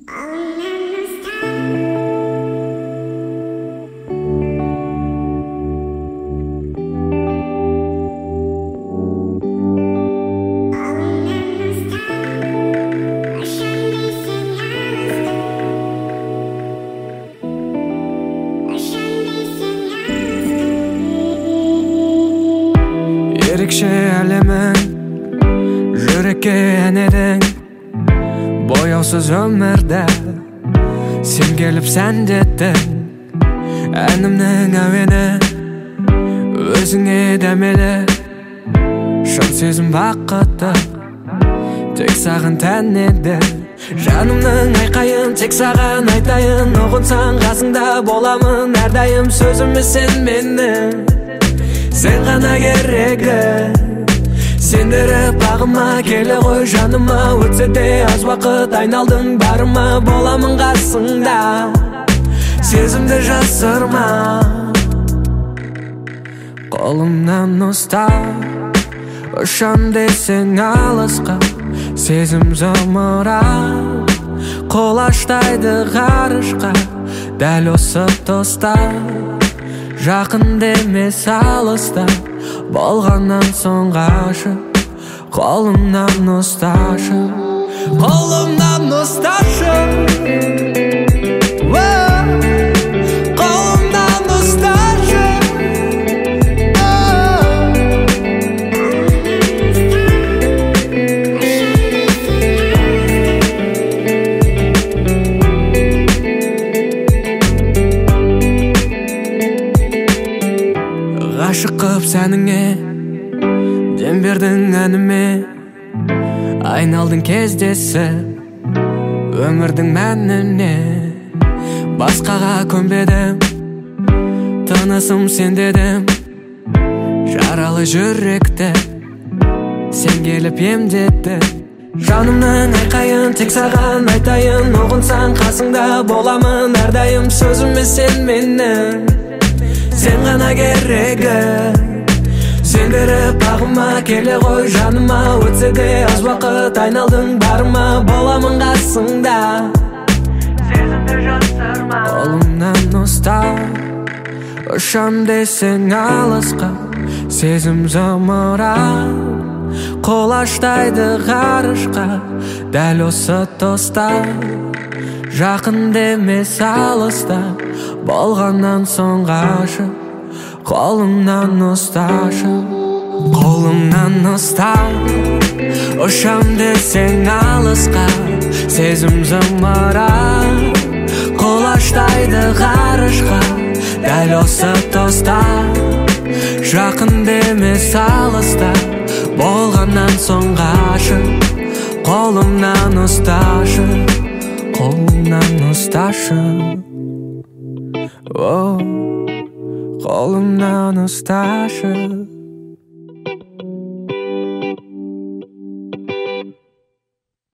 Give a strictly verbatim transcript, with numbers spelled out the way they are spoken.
Ерекше әлемің жүрекке әнедің, бояусыз өмірді сен келіп сәндеттің. Әнімнің әуені өзіңе дәмелі, шын сезім бақытты тек саған тән еді. Жанымның айқайын тек саған айтайын, ұғынсаң қасыңда боламын әрдайым. Сөзіме сен менің, сен ғана керегі. Сендіріп ағыма келе ғой жаныма, өтсе де аз уақыт айналдың барыма. Боламын қасыңда, сезімді жасырма, қолымнан ұстап ұшам десең алысқа. Сезім зымырап қолаштайды ғарышқа, дәл осы тоста жақын емес алыста. Болғаннан соң ғашық, қолымнан ұсташы, қолымнан ұсташы, қолымнан ұсташы. Ғашық қып сәніңе дем бердің әніме, айналдың кездесіп өмірдің мәніне. Басқаға көнбедім, тынысым сен дедім, жаралы жүректі сен келіп емдетті. Жанымның айқайын тек саған айтайын, ұғынсаң қасыңда боламын әрдайым. Сөзіме сен менің, сен ғана керегі. Сендіріп ағыма келе ғой жаныма, өтсе де аз уақыт айналдың барыма. Боламын қасыңда, сезімді жасырма, қолымнан ұстап ұшам десең алысқа. Сезім зымырап қолаштайды ғарышқа, дәл осы тоста жақын емес алыста. Болғаннан соң ғашық, қолымнан ұсташы, қолымнан ұстап ұшам десең алысқа. Сезім зымырап қолаштайды ғарышқа, дәл осы тоста жақын емес алыста. Болғаннан соң ғашық, қолымнан ұсташы, қолымнан ұсташы, қолымнан ұсташы.